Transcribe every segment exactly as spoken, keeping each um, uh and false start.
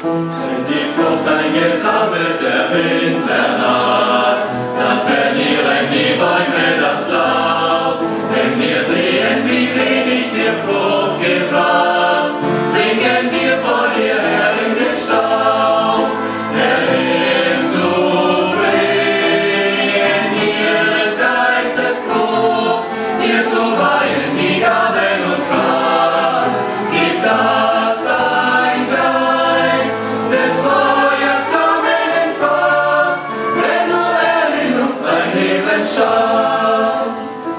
Wenn die Frucht eingesammelt der Winter naht, dann verlieren die Bäume das Laub. Wenn wir sehen, wie wenig wir Frucht gebracht, singen wir vor dir her in den Staub. Herr, hilf zu bringen, ihres Geistes Frucht, dir zu weihen die Gaben und Kraft. Gib das dein Geist, des Feuers Flammen entfacht, denn nur er in uns dein Leben schafft.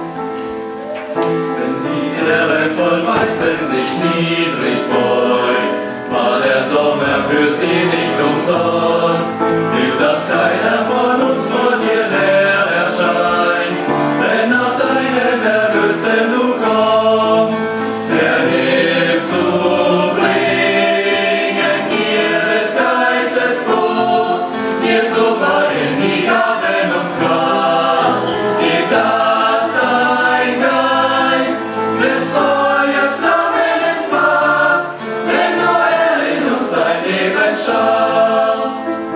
Wenn die Erde voll Weizen sich niedrig beugt, war der Sommer für sie nicht umsonst. Hilft, dass keiner von uns vor dir leer erscheint, wenn nach deinem Erlösten du kommst. Herr, hilf zu bringen, dir des Geistes Frucht, dir zu weihen die Gaben und Kraft. Gib das dein Geist, des Feuers Flammen entfacht, denn nur er in uns dein Leben schafft.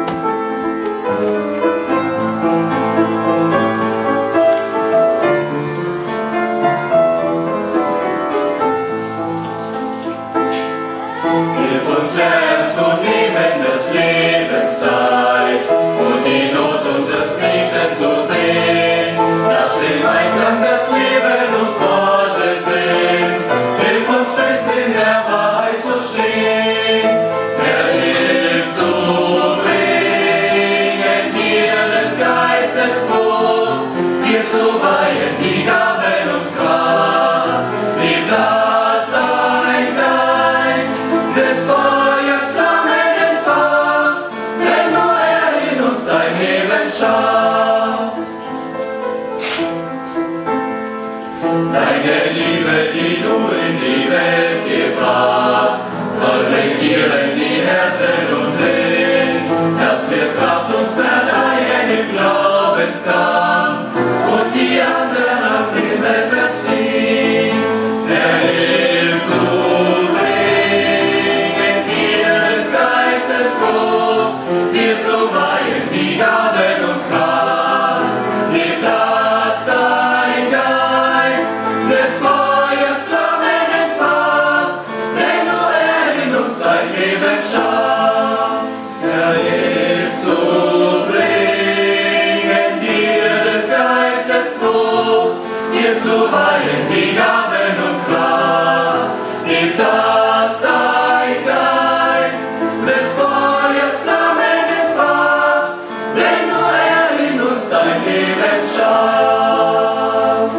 Hilf uns ernst zu nehmen des Lebens Zeit und die Not unseres Nächsten zu sehen, dass im Einklang das Leben und Worte sind. Hilf uns fest in der Wahrheit zu stehen. Herr, hilf zu bringen, dir des Geistes Frucht, dir zu weihen die Gaben und Kraft. Gib das dein Geist, des Feuers Flammen entfacht, denn nur er in uns dein Leben schafft. Deine Liebe, die du in die Welt gebracht, soll regieren die Herzen und Sinn. Das wird Kraft uns verleihen im Glaubenskampf und die anderen auf den Welt beziehen. Herr, hilf zu bringen, dir des Geistes Frucht, dir zu weihen die Gaben und Kraft. Gib das dein Geist, des Feuers Flammen entfacht, denn nur er in uns dein Leben schafft. Herr, hilf zu bringen, dir des Geistes Frucht, dir zu weihen die Gaben und Kraft. Gib das dein Geist, des Feuers Flammen entfacht, denn nur er in uns dein Leben schafft.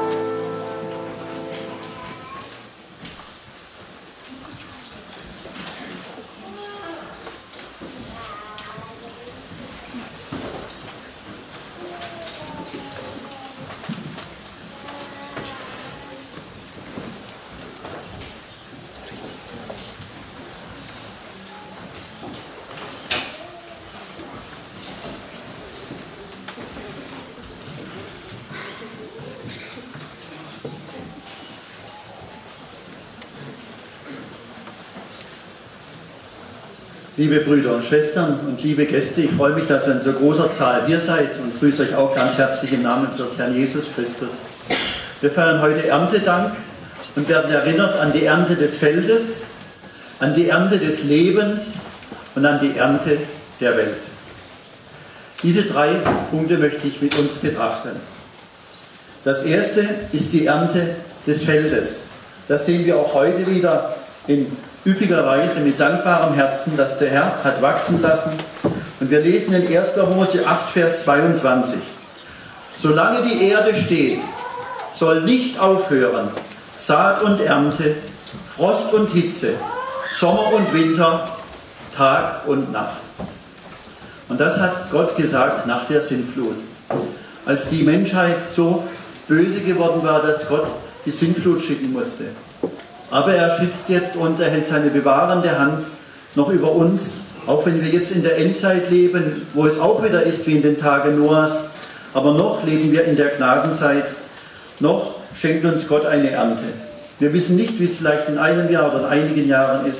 Liebe Brüder und Schwestern und liebe Gäste, ich freue mich, dass ihr in so großer Zahl hier seid und grüße euch auch ganz herzlich im Namen unseres Herrn Jesus Christus. Wir feiern heute Erntedank und werden erinnert an die Ernte des Feldes, an die Ernte des Lebens und an die Ernte der Welt. Diese drei Punkte möchte ich mit uns betrachten. Das erste ist die Ernte des Feldes. Das sehen wir auch heute wieder in üppiger Weise mit dankbarem Herzen, dass der Herr hat wachsen lassen. Und wir lesen in erster Mose acht, Vers zweiundzwanzig. Solange die Erde steht, soll nicht aufhören Saat und Ernte, Frost und Hitze, Sommer und Winter, Tag und Nacht. Und das hat Gott gesagt nach der Sintflut. Als die Menschheit so böse geworden war, dass Gott die Sintflut schicken musste. Aber er schützt jetzt uns, er hält seine bewahrende Hand noch über uns, auch wenn wir jetzt in der Endzeit leben, wo es auch wieder ist wie in den Tagen Noahs, aber noch leben wir in der Gnadenzeit, noch schenkt uns Gott eine Ernte. Wir wissen nicht, wie es vielleicht in einem Jahr oder in einigen Jahren ist,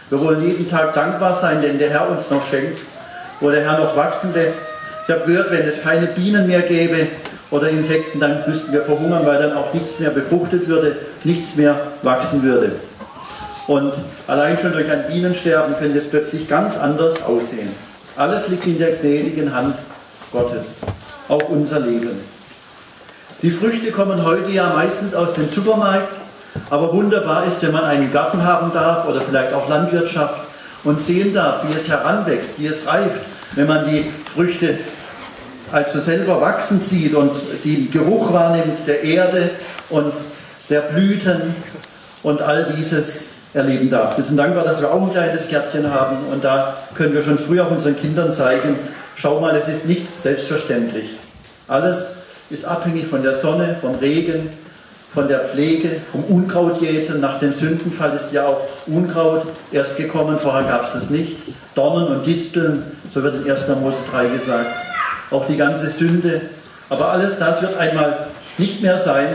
Wir wollen jeden Tag dankbar sein, den der Herr uns noch schenkt, wo der Herr noch wachsen lässt. Ich habe gehört, wenn es keine Bienen mehr gäbe oder Insekten, dann müssten wir verhungern, weil dann auch nichts mehr befruchtet würde, nichts mehr wachsen würde. Und allein schon durch ein Bienensterben könnte es plötzlich ganz anders aussehen. Alles liegt in der gnädigen Hand Gottes, auch unser Leben. Die Früchte kommen heute ja meistens aus dem Supermarkt, aber wunderbar ist, wenn man einen Garten haben darf oder vielleicht auch Landwirtschaft und sehen darf, wie es heranwächst, wie es reift, wenn man die Früchte also selber wachsen sieht und den Geruch wahrnimmt der Erde und der Blüten und all dieses erleben darf. Wir sind dankbar, dass wir auch ein kleines Gärtchen haben und da können wir schon früh auch unseren Kindern zeigen, schau mal, es ist nichts selbstverständlich. Alles ist abhängig von der Sonne, vom Regen, von der Pflege, vom Unkrautjäten. Nach dem Sündenfall ist ja auch Unkraut erst gekommen, vorher gab es es nicht. Dornen und Disteln, so wird in erster Mose drei gesagt. Auch die ganze Sünde. Aber alles das wird einmal nicht mehr sein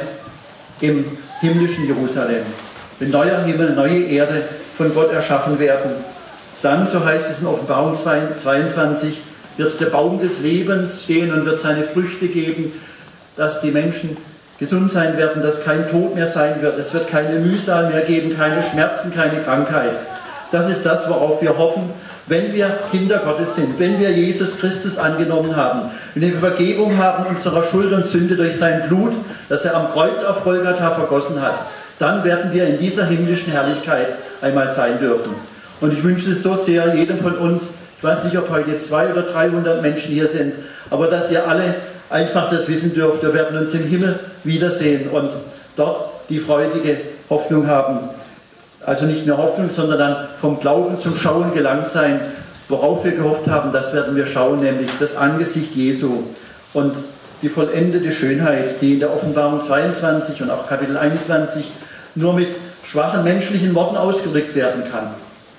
im himmlischen Jerusalem. Wenn neuer Himmel, neue Erde von Gott erschaffen werden, dann, so heißt es in Offenbarung zweiundzwanzig, wird der Baum des Lebens stehen und wird seine Früchte geben, dass die Menschen gesund sein werden, dass kein Tod mehr sein wird. Es wird keine Mühsal mehr geben, keine Schmerzen, keine Krankheit. Das ist das, worauf wir hoffen, wenn wir Kinder Gottes sind, wenn wir Jesus Christus angenommen haben, wenn wir Vergebung haben unserer Schuld und Sünde durch sein Blut, das er am Kreuz auf Golgatha vergossen hat, dann werden wir in dieser himmlischen Herrlichkeit einmal sein dürfen. Und ich wünsche es so sehr jedem von uns, ich weiß nicht, ob heute zweihundert oder dreihundert Menschen hier sind, aber dass ihr alle einfach das wissen dürft, wir werden uns im Himmel wiedersehen und dort die freudige Hoffnung haben. Also nicht mehr Hoffnung, sondern dann vom Glauben zum Schauen gelangt sein. Worauf wir gehofft haben, das werden wir schauen, nämlich das Angesicht Jesu und die vollendete Schönheit, die in der Offenbarung zweiundzwanzig und auch Kapitel einundzwanzig nur mit schwachen menschlichen Worten ausgedrückt werden kann.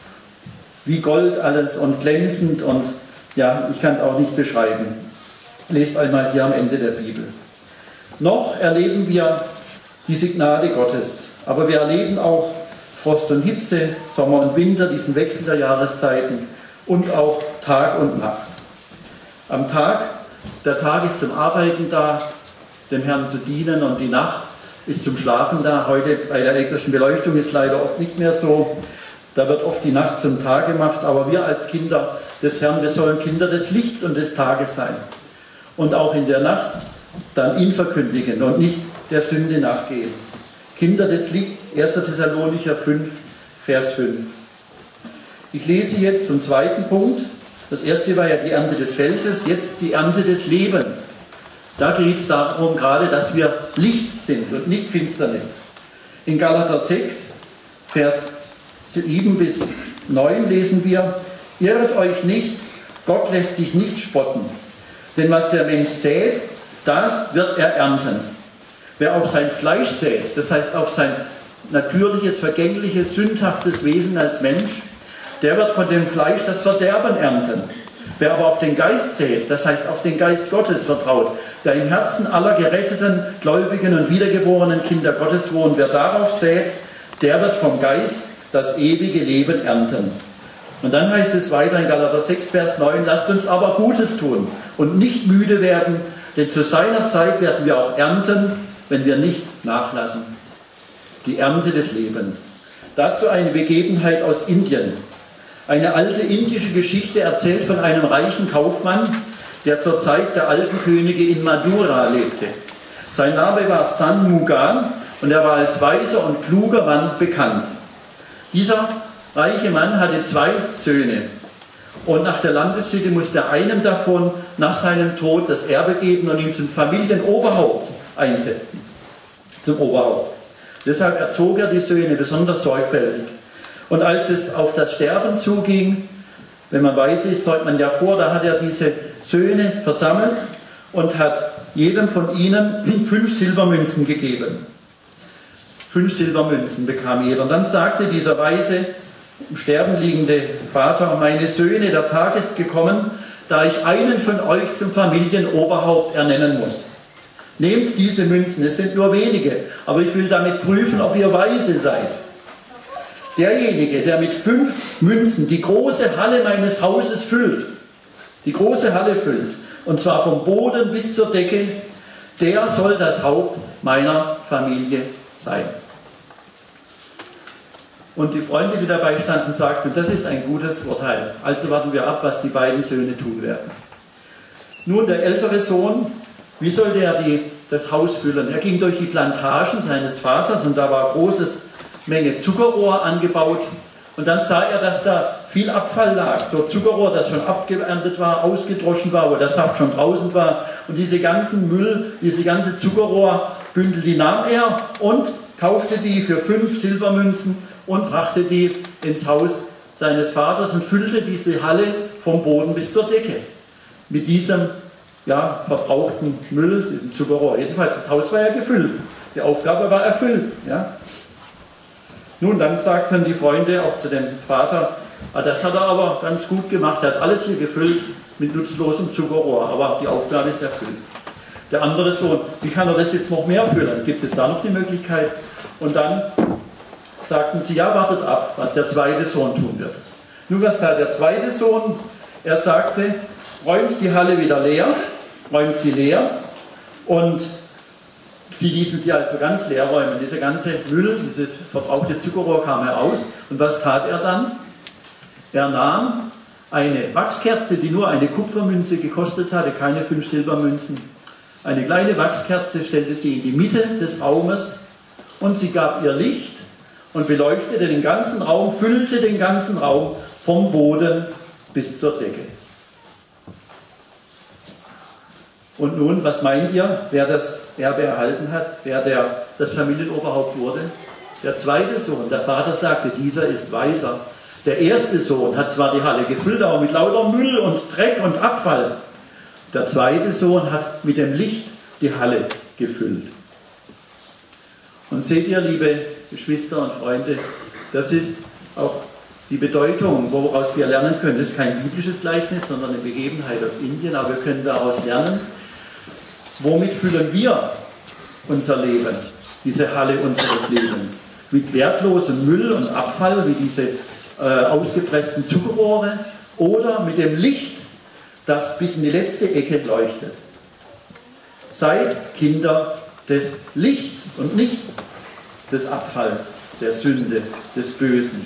Wie Gold alles und glänzend und ja, ich kann es auch nicht beschreiben. Lest einmal hier am Ende der Bibel. Noch erleben wir die Signale Gottes, aber wir erleben auch Frost und Hitze, Sommer und Winter, diesen Wechsel der Jahreszeiten und auch Tag und Nacht. Am Tag, der Tag ist zum Arbeiten da, dem Herrn zu dienen und die Nacht ist zum Schlafen da. Heute bei der elektrischen Beleuchtung ist leider oft nicht mehr so. Da wird oft die Nacht zum Tag gemacht, aber wir als Kinder des Herrn, wir sollen Kinder des Lichts und des Tages sein. Und auch in der Nacht dann ihn verkündigen und nicht der Sünde nachgehen. Kinder des Lichts, erster Thessalonicher fünf, Vers fünf. Ich lese jetzt zum zweiten Punkt. Das erste war ja die Ernte des Feldes, jetzt die Ernte des Lebens. Da geht es darum gerade, dass wir Licht sind und nicht Finsternis. In Galater sechs, Vers sieben bis neun lesen wir, irret euch nicht, Gott lässt sich nicht spotten. Denn was der Mensch sät, das wird er ernten. Wer auf sein Fleisch sät, das heißt auf sein natürliches, vergängliches, sündhaftes Wesen als Mensch, der wird von dem Fleisch das Verderben ernten. Wer aber auf den Geist sät, das heißt auf den Geist Gottes vertraut, der im Herzen aller geretteten, gläubigen und wiedergeborenen Kinder Gottes wohnt, wer darauf sät, der wird vom Geist das ewige Leben ernten. Und dann heißt es weiter in Galater sechs, Vers neun, lasst uns aber Gutes tun und nicht müde werden, denn zu seiner Zeit werden wir auch ernten, wenn wir nicht nachlassen. Die Ernte des Lebens. Dazu eine Begebenheit aus Indien. Eine alte indische Geschichte erzählt von einem reichen Kaufmann, der zur Zeit der alten Könige in Madura lebte. Sein Name war San Mugan und er war als weiser und kluger Mann bekannt. Dieser reiche Mann hatte zwei Söhne und nach der Landessitte musste einem davon nach seinem Tod das Erbe geben und ihn zum Familienoberhaupt einsetzen. Zum Oberhaupt. Deshalb erzog er die Söhne besonders sorgfältig. Und als es auf das Sterben zuging, wenn man weiß ist, säugt man ja vor, da hat er diese Söhne versammelt und hat jedem von ihnen fünf Silbermünzen gegeben. Fünf Silbermünzen bekam jeder. Und dann sagte dieser weise, im Sterben liegende Vater, meine Söhne, der Tag ist gekommen, da ich einen von euch zum Familienoberhaupt ernennen muss. Nehmt diese Münzen, es sind nur wenige, aber ich will damit prüfen, ob ihr weise seid. derjenige, der mit fünf Münzen die große Halle meines Hauses füllt, die große Halle füllt, und zwar vom Boden bis zur Decke, der soll das Haupt meiner Familie sein. Und die Freunde, die dabei standen, sagten, das ist ein gutes Urteil. Also warten wir ab, was die beiden Söhne tun werden. Nun, der ältere Sohn, wie sollte er die, das Haus füllen? Er ging durch die Plantagen seines Vaters und da war große Menge Zuckerrohr angebaut. Und dann sah er, dass da viel Abfall lag, so Zuckerrohr, das schon abgeerntet war, ausgedroschen war, wo der Saft schon draußen war. Und diese ganzen Müll, diese ganze Zuckerrohrbündel, die nahm er und kaufte die für fünf Silbermünzen und brachte die ins Haus seines Vaters und füllte diese Halle vom Boden bis zur Decke mit diesem ja, verbrauchten Müll, diesem Zuckerrohr. Jedenfalls, das Haus war ja gefüllt. Die Aufgabe war erfüllt. Ja. Nun, dann sagten die Freunde auch zu dem Vater, ah, das hat er aber ganz gut gemacht, er hat alles hier gefüllt mit nutzlosem Zuckerrohr, aber die Aufgabe ist erfüllt. Der andere Sohn, wie kann er das jetzt noch mehr füllen? Gibt es da noch die Möglichkeit? Und dann sagten sie, ja, wartet ab, was der zweite Sohn tun wird. Nun, was tat der zweite Sohn? Er sagte, räumt die Halle wieder leer, räumt sie leer und sie ließen sie also ganz leer räumen. Dieser ganze Müll, dieses verbrauchte Zuckerrohr kam heraus. Und was tat er dann? Er nahm eine Wachskerze, die nur eine Kupfermünze gekostet hatte, keine fünf Silbermünzen. Eine kleine Wachskerze stellte sie in die Mitte des Raumes und sie gab ihr Licht und beleuchtete den ganzen Raum, füllte den ganzen Raum vom Boden bis zur Decke. Und nun, was meint ihr, wer das Erbe erhalten hat, wer der, das Familienoberhaupt wurde? Der zweite Sohn. Der Vater sagte, dieser ist weiser. Der erste Sohn hat zwar die Halle gefüllt, aber mit lauter Müll und Dreck und Abfall. Der zweite Sohn hat mit dem Licht die Halle gefüllt. Und seht ihr, liebe Geschwister und Freunde, das ist auch die Bedeutung, woraus wir lernen können. Das ist kein biblisches Gleichnis, sondern eine Begebenheit aus Indien, aber wir können daraus lernen, womit füllen wir unser Leben, diese Halle unseres Lebens? Mit wertlosem Müll und Abfall, wie diese äh, ausgepressten Zuckerrohre, oder mit dem Licht, das bis in die letzte Ecke leuchtet. Seid Kinder des Lichts und nicht des Abfalls, der Sünde, des Bösen.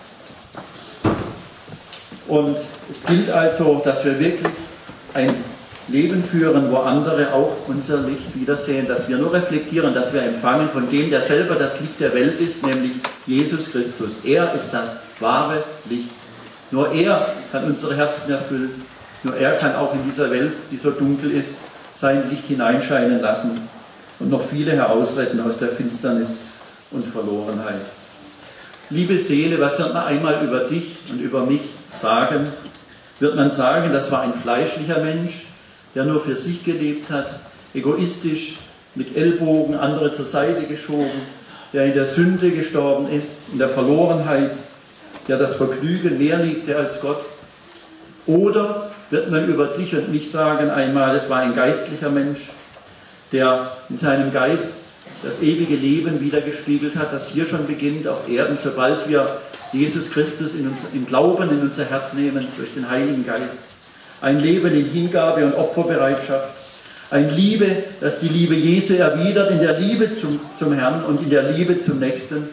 Und es gilt also, dass wir wirklich ein Leben führen, wo andere auch unser Licht wiedersehen, dass wir nur reflektieren, dass wir empfangen von dem, der selber das Licht der Welt ist, nämlich Jesus Christus. Er ist das wahre Licht. Nur er kann unsere Herzen erfüllen. Nur er kann auch in dieser Welt, die so dunkel ist, sein Licht hineinscheinen lassen und noch viele herausretten aus der Finsternis und Verlorenheit. Liebe Seele, was wird man einmal über dich und über mich sagen? Wird man sagen, das war ein fleischlicher Mensch, der nur für sich gelebt hat, egoistisch, mit Ellbogen andere zur Seite geschoben, der in der Sünde gestorben ist, in der Verlorenheit, der das Vergnügen mehr liebte als Gott? Oder wird man über dich und mich sagen einmal, es war ein geistlicher Mensch, der in seinem Geist das ewige Leben wiedergespiegelt hat, das hier schon beginnt auf Erden, sobald wir Jesus Christus in uns, im Glauben in unser Herz nehmen, durch den Heiligen Geist. Ein Leben in Hingabe und Opferbereitschaft. Ein Liebe, das die Liebe Jesu erwidert, in der Liebe zum, zum Herrn und in der Liebe zum Nächsten.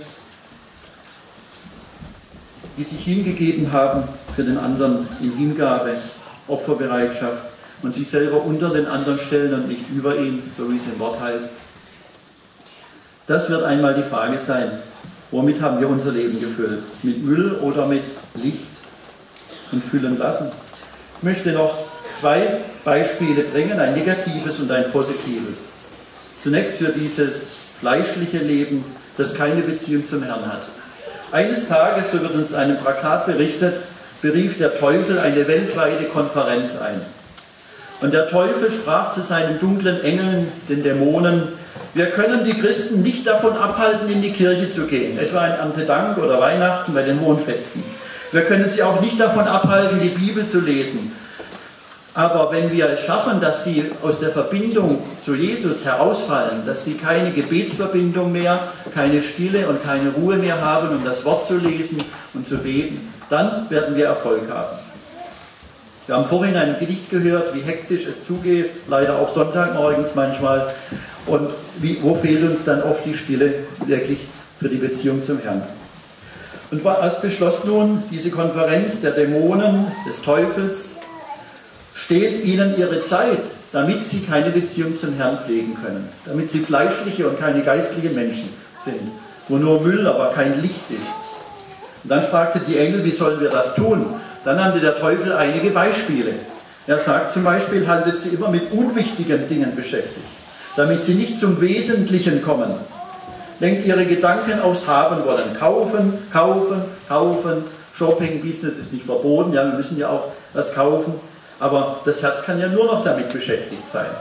Die sich hingegeben haben für den anderen in Hingabe, Opferbereitschaft und sich selber unter den anderen stellen und nicht über ihn, so wie es im Wort heißt. Das wird einmal die Frage sein, womit haben wir unser Leben gefüllt? Mit Müll oder mit Licht und füllen lassen? Ich möchte noch zwei Beispiele bringen, ein negatives und ein positives. Zunächst für dieses fleischliche Leben, das keine Beziehung zum Herrn hat. Eines Tages, so wird uns in einem Traktat berichtet, berief der Teufel eine weltweite Konferenz ein. Und der Teufel sprach zu seinen dunklen Engeln, den Dämonen, wir können die Christen nicht davon abhalten, in die Kirche zu gehen, etwa an Erntedank oder Weihnachten bei den hohen Festen. Wir können sie auch nicht davon abhalten, die Bibel zu lesen. Aber wenn wir es schaffen, dass sie aus der Verbindung zu Jesus herausfallen, dass sie keine Gebetsverbindung mehr, keine Stille und keine Ruhe mehr haben, um das Wort zu lesen und zu beten, dann werden wir Erfolg haben. Wir haben vorhin ein Gedicht gehört, wie hektisch es zugeht, leider auch Sonntagmorgens manchmal. Und wie, wo fehlt uns dann oft die Stille wirklich für die Beziehung zum Herrn? Und was beschloss nun diese Konferenz der Dämonen, des Teufels? Steht ihnen ihre Zeit, damit sie keine Beziehung zum Herrn pflegen können, damit sie fleischliche und keine geistlichen Menschen sind, wo nur Müll, aber kein Licht ist. Und dann fragte die Engel, wie sollen wir das tun? Dann nannte der Teufel einige Beispiele. Er sagt zum Beispiel, haltet sie immer mit unwichtigen Dingen beschäftigt, damit sie nicht zum Wesentlichen kommen. Lenkt ihre Gedanken aufs Haben wollen. Kaufen, kaufen, kaufen. Shopping, Business ist nicht verboten, ja, wir müssen ja auch was kaufen. Aber das Herz kann ja nur noch damit beschäftigt sein.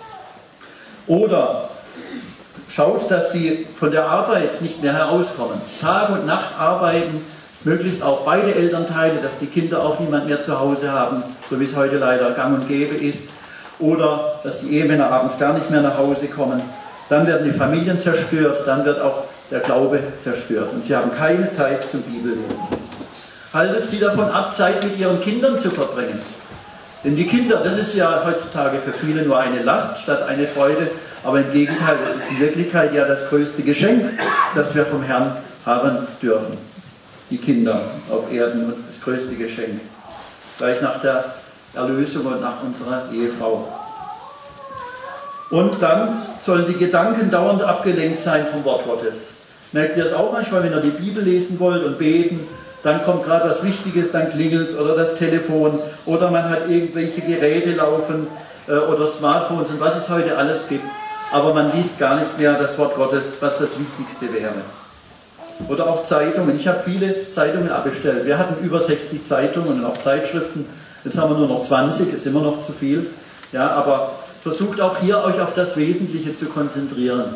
Oder schaut, dass sie von der Arbeit nicht mehr herauskommen. Tag und Nacht arbeiten, möglichst auch beide Elternteile, dass die Kinder auch niemand mehr zu Hause haben, so wie es heute leider gang und gäbe ist. Oder dass die Ehemänner abends gar nicht mehr nach Hause kommen. Dann werden die Familien zerstört, dann wird auch der Glaube zerstört. Und sie haben keine Zeit zum Bibellesen. Haltet sie davon ab, Zeit mit ihren Kindern zu verbringen. Denn die Kinder, das ist ja heutzutage für viele nur eine Last statt eine Freude, aber im Gegenteil, es ist in Wirklichkeit ja das größte Geschenk, das wir vom Herrn haben dürfen. Die Kinder auf Erden, und das größte Geschenk. Gleich nach der Erlösung und nach unserer Ehefrau. Und dann sollen die Gedanken dauernd abgelenkt sein vom Wort Gottes. Merkt ihr es auch manchmal, wenn ihr die Bibel lesen wollt und beten? Dann kommt gerade was Wichtiges, dann klingelt es oder das Telefon oder man hat irgendwelche Geräte laufen äh, oder Smartphones und was es heute alles gibt. Aber man liest gar nicht mehr das Wort Gottes, was das Wichtigste wäre. Oder auch Zeitungen. Ich habe viele Zeitungen abbestellt. Wir hatten über sechzig Zeitungen und auch Zeitschriften. Jetzt haben wir nur noch zwanzig, ist immer noch zu viel. Ja, aber versucht auch hier euch auf das Wesentliche zu konzentrieren.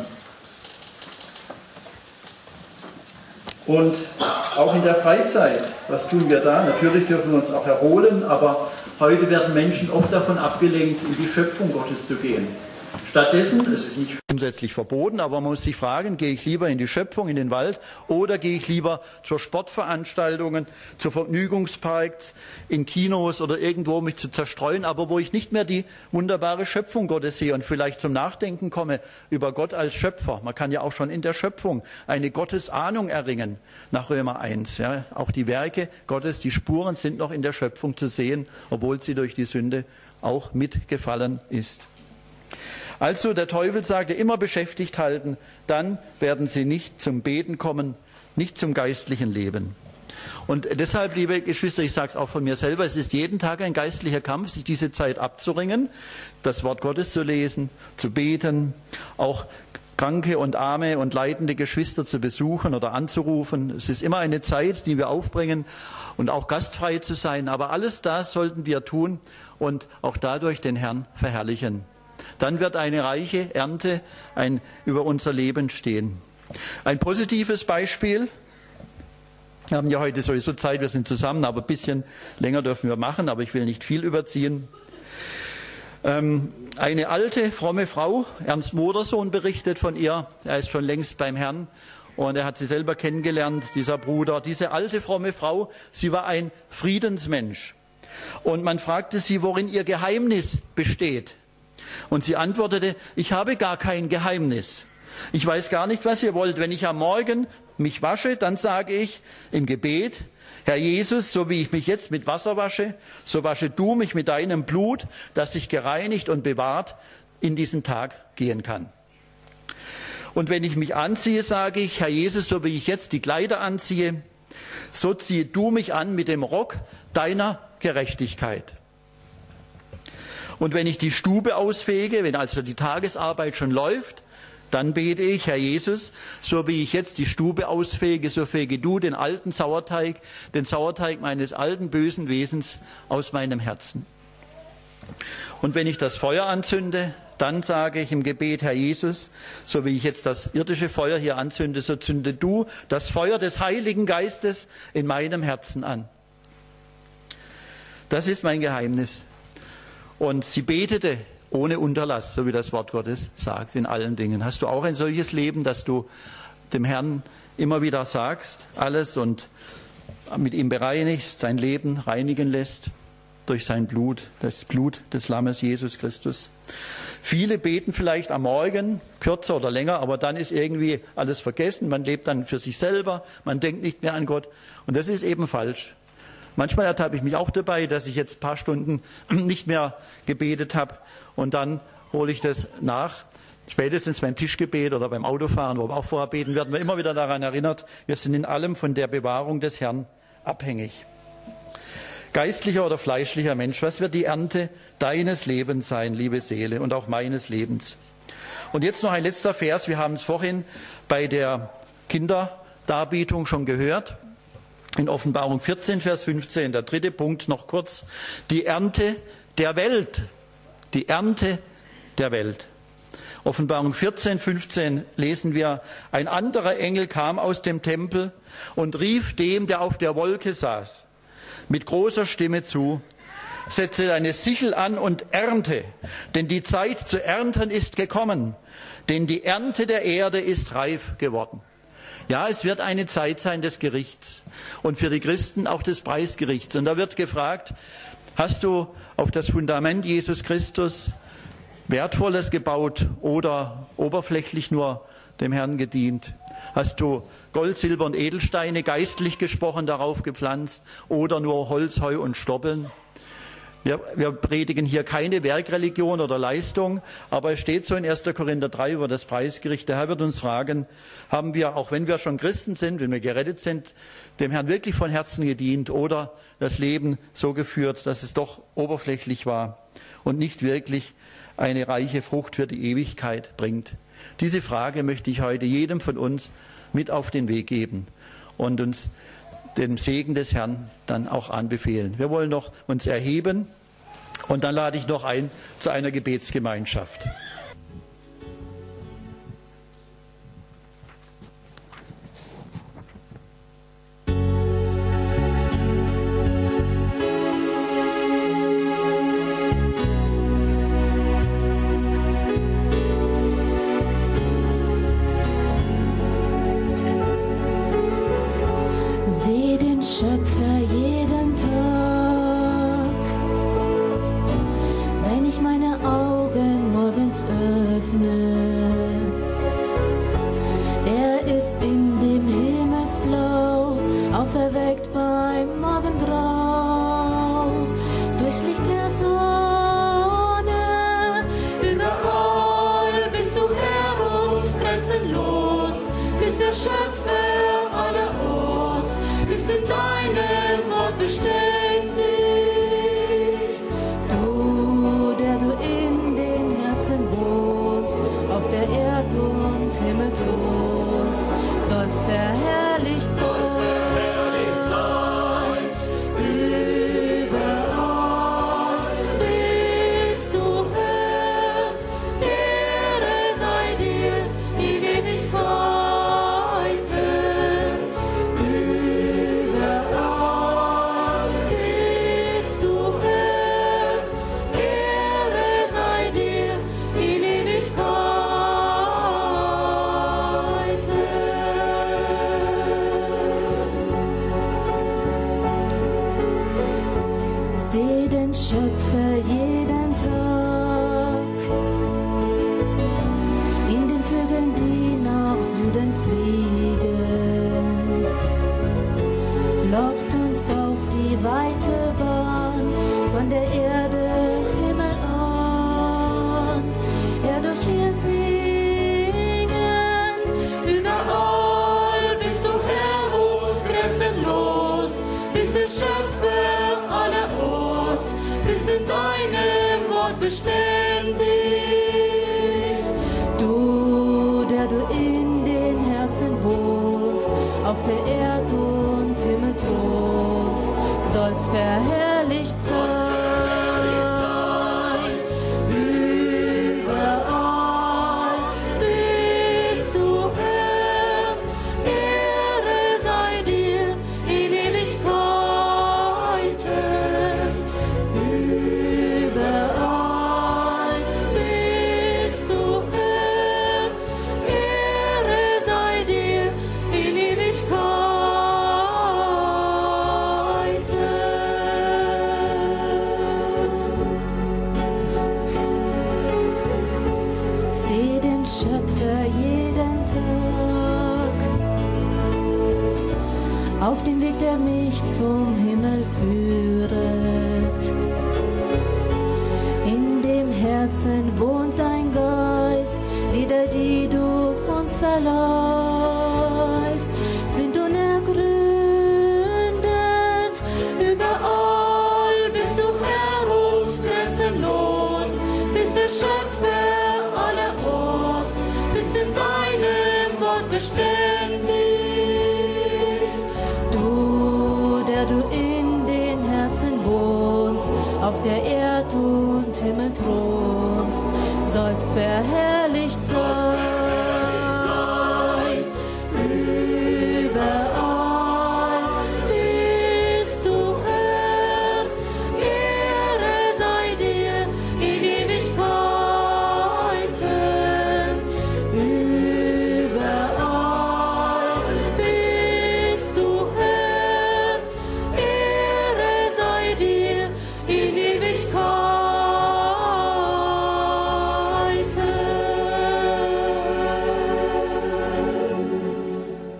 Und auch in der Freizeit, was tun wir da? Natürlich dürfen wir uns auch erholen, aber heute werden Menschen oft davon abgelenkt, in die Schöpfung Gottes zu gehen. Stattdessen, es ist nicht grundsätzlich verboten, aber man muss sich fragen, gehe ich lieber in die Schöpfung, in den Wald, oder gehe ich lieber zur Sportveranstaltungen, zu Vergnügungsparks, in Kinos oder irgendwo, um mich zu zerstreuen, aber wo ich nicht mehr die wunderbare Schöpfung Gottes sehe und vielleicht zum Nachdenken komme über Gott als Schöpfer. Man kann ja auch schon in der Schöpfung eine Gottesahnung erringen, nach Römer eins. Ja. Auch die Werke Gottes, die Spuren sind noch in der Schöpfung zu sehen, obwohl sie durch die Sünde auch mitgefallen ist. Also der Teufel sagte, immer beschäftigt halten, dann werden sie nicht zum Beten kommen, nicht zum geistlichen Leben. Und deshalb, liebe Geschwister, ich sage es auch von mir selber, es ist jeden Tag ein geistlicher Kampf, sich diese Zeit abzuringen, das Wort Gottes zu lesen, zu beten, auch kranke und arme und leidende Geschwister zu besuchen oder anzurufen. Es ist immer eine Zeit, die wir aufbringen und auch gastfrei zu sein. Aber alles das sollten wir tun und auch dadurch den Herrn verherrlichen. Dann wird eine reiche Ernte ein, über unser Leben stehen. Ein positives Beispiel. Wir haben ja heute sowieso Zeit, wir sind zusammen, aber ein bisschen länger dürfen wir machen, aber ich will nicht viel überziehen. Ähm, eine alte, fromme Frau, Ernst Modersohn berichtet von ihr, er ist schon längst beim Herrn und er hat sie selber kennengelernt, dieser Bruder. Diese alte, fromme Frau, sie war ein Friedensmensch. Und man fragte sie, worin ihr Geheimnis besteht. Und sie antwortete, ich habe gar kein Geheimnis. Ich weiß gar nicht, was ihr wollt. Wenn ich am Morgen mich wasche, dann sage ich im Gebet, Herr Jesus, so wie ich mich jetzt mit Wasser wasche, so wasche du mich mit deinem Blut, dass ich gereinigt und bewahrt in diesen Tag gehen kann. Und wenn ich mich anziehe, sage ich, Herr Jesus, so wie ich jetzt die Kleider anziehe, so ziehe du mich an mit dem Rock deiner Gerechtigkeit. Und wenn ich die Stube ausfege, wenn also die Tagesarbeit schon läuft, dann bete ich, Herr Jesus, so wie ich jetzt die Stube ausfege, so fege du den alten Sauerteig, den Sauerteig meines alten bösen Wesens aus meinem Herzen. Und wenn ich das Feuer anzünde, dann sage ich im Gebet, Herr Jesus, so wie ich jetzt das irdische Feuer hier anzünde, so zünde du das Feuer des Heiligen Geistes in meinem Herzen an. Das ist mein Geheimnis. Und sie betete ohne Unterlass, so wie das Wort Gottes sagt, in allen Dingen. Hast du auch ein solches Leben, dass du dem Herrn immer wieder sagst, alles und mit ihm bereinigst, dein Leben reinigen lässt durch sein Blut, das Blut des Lammes Jesus Christus? Viele beten vielleicht am Morgen, kürzer oder länger, aber dann ist irgendwie alles vergessen. Man lebt dann für sich selber, man denkt nicht mehr an Gott. Und das ist eben falsch. Manchmal ertappe ich mich auch dabei, dass ich jetzt ein paar Stunden nicht mehr gebetet habe und dann hole ich das nach. Spätestens beim Tischgebet oder beim Autofahren, wo wir auch vorher beten, werden wir immer wieder daran erinnert, wir sind in allem von der Bewahrung des Herrn abhängig. Geistlicher oder fleischlicher Mensch, was wird die Ernte deines Lebens sein, liebe Seele, und auch meines Lebens? Und jetzt noch ein letzter Vers, wir haben es vorhin bei der Kinderdarbietung schon gehört. In Offenbarung vierzehn, Vers fünfzehn, der dritte Punkt noch kurz. Die Ernte der Welt. Die Ernte der Welt. Offenbarung vierzehn, fünfzehn lesen wir, ein anderer Engel kam aus dem Tempel und rief dem, der auf der Wolke saß, mit großer Stimme zu, setze deine Sichel an und ernte, denn die Zeit zu ernten ist gekommen, denn die Ernte der Erde ist reif geworden. Ja, es wird eine Zeit sein des Gerichts und für die Christen auch des Preisgerichts. Und da wird gefragt, hast du auf das Fundament Jesus Christus Wertvolles gebaut oder oberflächlich nur dem Herrn gedient? Hast du Gold, Silber und Edelsteine geistlich gesprochen darauf gepflanzt oder nur Holz, Heu und Stoppeln? Wir, wir predigen hier keine Werkreligion oder Leistung, aber es steht so in erster Korinther drei über das Preisgericht. Der Herr wird uns fragen, haben wir, auch wenn wir schon Christen sind, wenn wir gerettet sind, dem Herrn wirklich von Herzen gedient oder das Leben so geführt, dass es doch oberflächlich war und nicht wirklich eine reiche Frucht für die Ewigkeit bringt? Diese Frage möchte ich heute jedem von uns mit auf den Weg geben und uns den Segen des Herrn dann auch anbefehlen. Wir wollen noch uns erheben und dann lade ich noch ein zu einer Gebetsgemeinschaft. Schöpfer jeden Tag, wenn ich meine Augen morgens öffne. Er ist in dem Himmelsblau, auferweckt beim Morgengrau, durchs Licht der Sonne. Überall bist du Herr und grenzenlos, bist der Schöpfer allerorts, bist in deinem Wort beständig. Du, der du in den Herzen wohnst, auf der Erd und Himmel thronst, sollst verherrlicht sein. Überall bist du Herr, Ehre sei dir in Ewigkeiten. Überall bist du Herr, Ehre sei dir in Ewigkeiten. Seh den Schöpfer jeden Tag, in den Vögeln, die nach Süden fliegen, lockt uns auf die weite Bahn von der Erde Himmel an. Ja, durch ihr Singen, überall bist du Herr und grenzenlos, bist der Schöpfer allerorts, bist in deinem Wort beständig. Du, der du in den Herzen wohnst, auf der Erd und Himmel thronst, sollst verherrlicht sein. Überall bist du Herr, Ehre sei dir in Ewigkeiten. Überall auf dem Weg, der mich zum Himmel führet. In dem Herzen wohnt dein Geist, Lieder, die du uns verleihst, sind unergründet. Überall bist du Herr und grenzenlos, bist der Schöpfer allerorts, bist in deinem Wort beständig. Du, der du in den Herzen wohnst, auf der Erd und Himmel thronst, sollst verherrlicht